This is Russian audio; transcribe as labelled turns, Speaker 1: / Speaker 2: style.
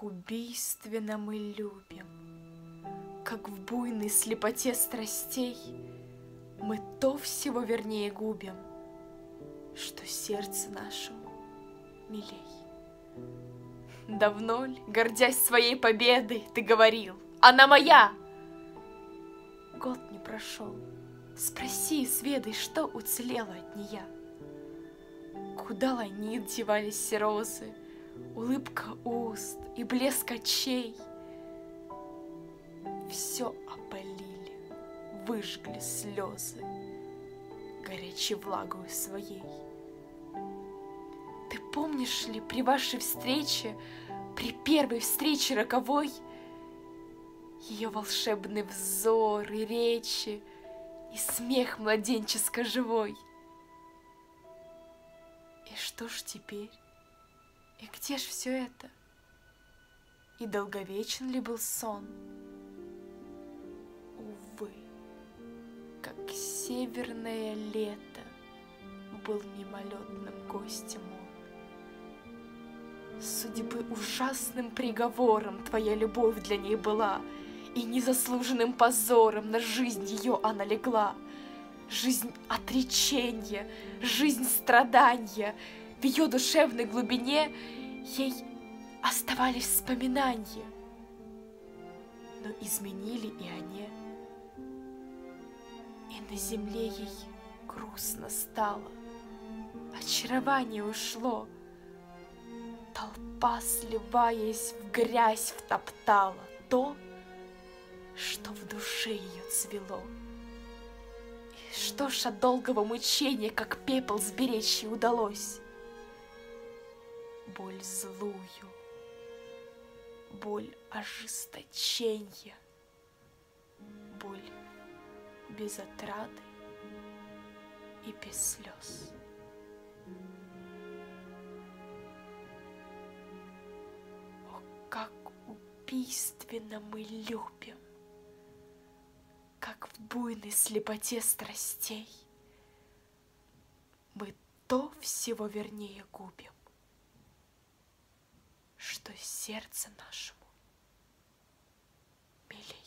Speaker 1: Как убийственно мы любим, как в буйной слепоте страстей мы то всего вернее губим, что сердце нашему милей. Давно ли, гордясь своей победой, ты говорил: она моя? Год не прошел, спроси и сведай, что уцелело от нея. Куда ланит девались все розы, улыбка уст и блеск очей? Все опалили, выжгли слезы горячей влагою своей. Ты помнишь ли при вашей встрече, при первой встрече роковой, ее волшебный взор и речи, и смех младенческо живой? И что ж теперь? И где ж все это? И долговечен ли был сон? Увы, как северное лето был мимолетным гостем он. Судьбы ужасным приговором твоя любовь для ней была, и незаслуженным позором на жизнь ее она легла. Жизнь отреченья, жизнь страдания, в ее душевной глубине ей оставались вспоминания, но изменили и они. И на земле ей грустно стало, очарование ушло, толпа, сливаясь в грязь, втоптала то, что в душе ее цвело. И что ж от долгого мучения, как пепел, сберечь ей удалось? Боль злую, боль ожесточенья, боль без отрады и без слез. О, как убийственно мы любим, как в буйной слепоте страстей мы то всего вернее губим, что сердце нашему милей.